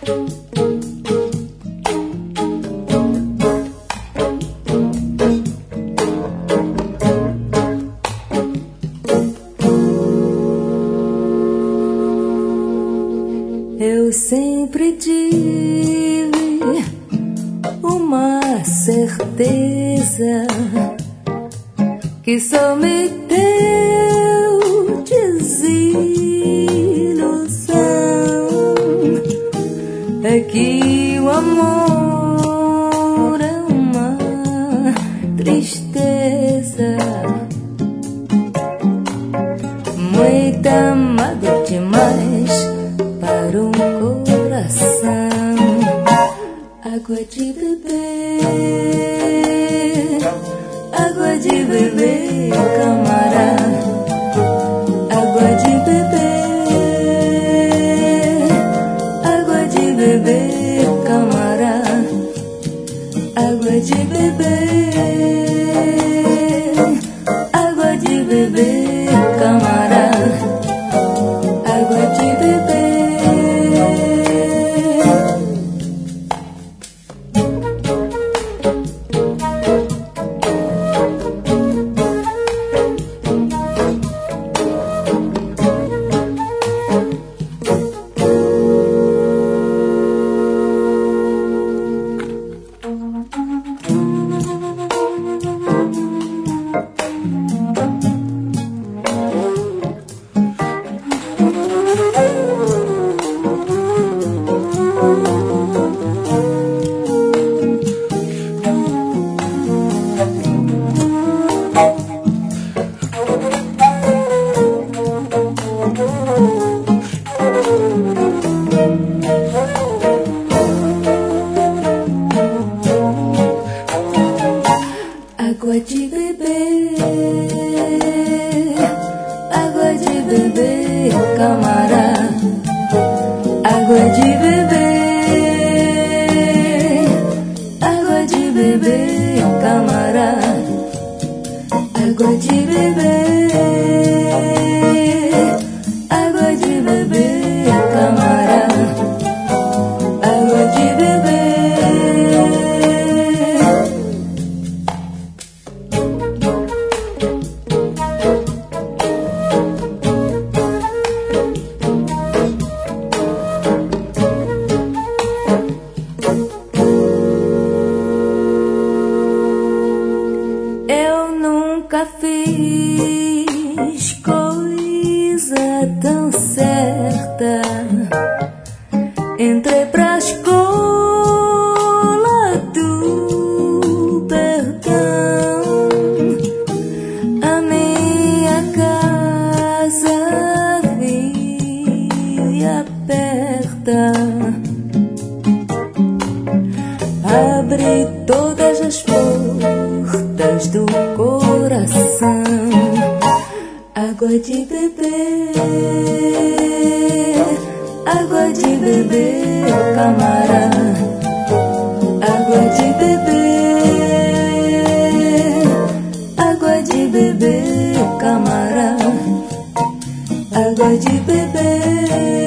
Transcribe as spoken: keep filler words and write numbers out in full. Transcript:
Eu sempre tive uma certeza que só me deu desilusão, é que o amor é uma tristeza muito amado demais para um coração. Água de beber, água de beber, camarada. Água de beber, água de beber, camarada. Água de beber, água de beber, camarada. Água de beber. Água de beber, água de beber, camarada. Água de beber, água de beber, camarada. Água de beber, água de beber, camarada. Água de beber. Eu nunca fiz coisa tão certa. Entrei pra escola do perdão. A minha casa via aberta. Abri todas as portas do coração. Água de beber, água de beber, camarada. Água de beber, água de beber, camarada. Água de beber.